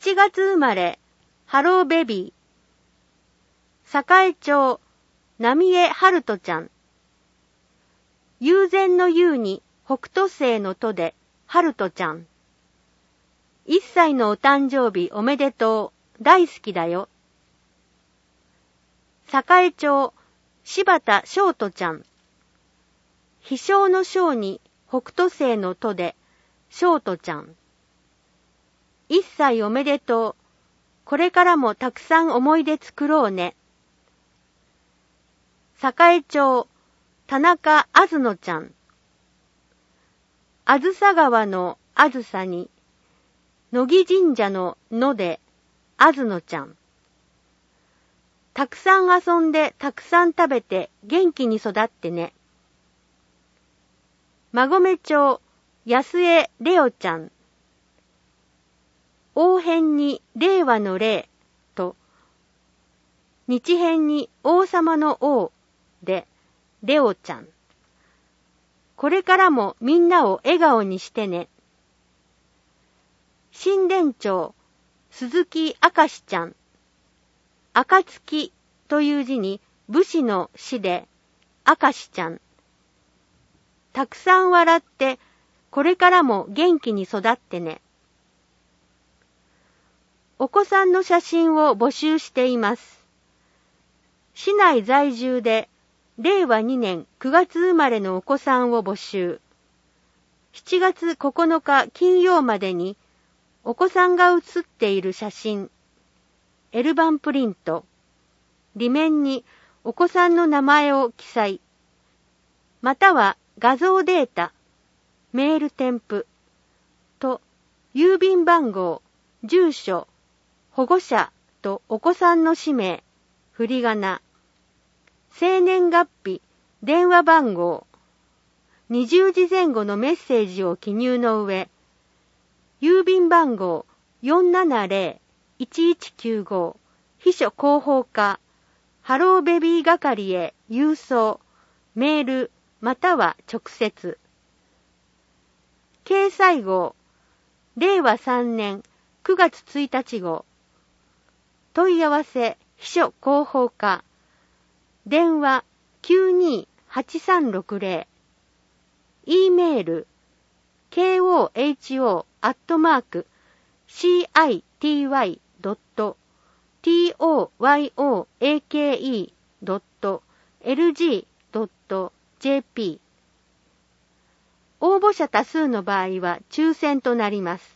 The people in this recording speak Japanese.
7月生まれ、ハローベビー。栄町、浪江春人ちゃん。友禅の友に北斗星のとで、春人ちゃん。1歳のお誕生日おめでとう。大好きだよ。栄町、柴田翔人ちゃん。飛翔の翔に北斗星のとで、翔人ちゃん。1歳おめでとう。これからもたくさん思い出作ろうね。栄町、田中あずのちゃん。あずさ川のあずさに、乃木神社のので、あずのちゃん。たくさん遊んでたくさん食べて元気に育ってね。馬込町、安江レオちゃん。王編に令和の令と、日編に王様の王で、レオちゃん。これからもみんなを笑顔にしてね。新田町、鈴木明ちゃん。暁という字に武士の士で、明ちゃん。たくさん笑って、これからも元気に育ってね。お子さんの写真を募集しています。市内在住で、令和2年9月生まれのお子さんを募集。7月9日金曜までに、お子さんが写っている写真、L 版プリント、裏面にお子さんの名前を記載、または画像データ、メール添付と、郵便番号、住所、保護者とお子さんの氏名、振り仮名、生年月日、電話番号、20時前後のメッセージを記入の上、郵便番号 470-1195 秘書広報課ハローベビー係へ郵送、メールまたは直接。掲載号、令和3年9月1日号。問い合わせ、秘書広報課。電話、928360。E メール、koho@city.toyake.lg.jp。応募者多数の場合は抽選となります。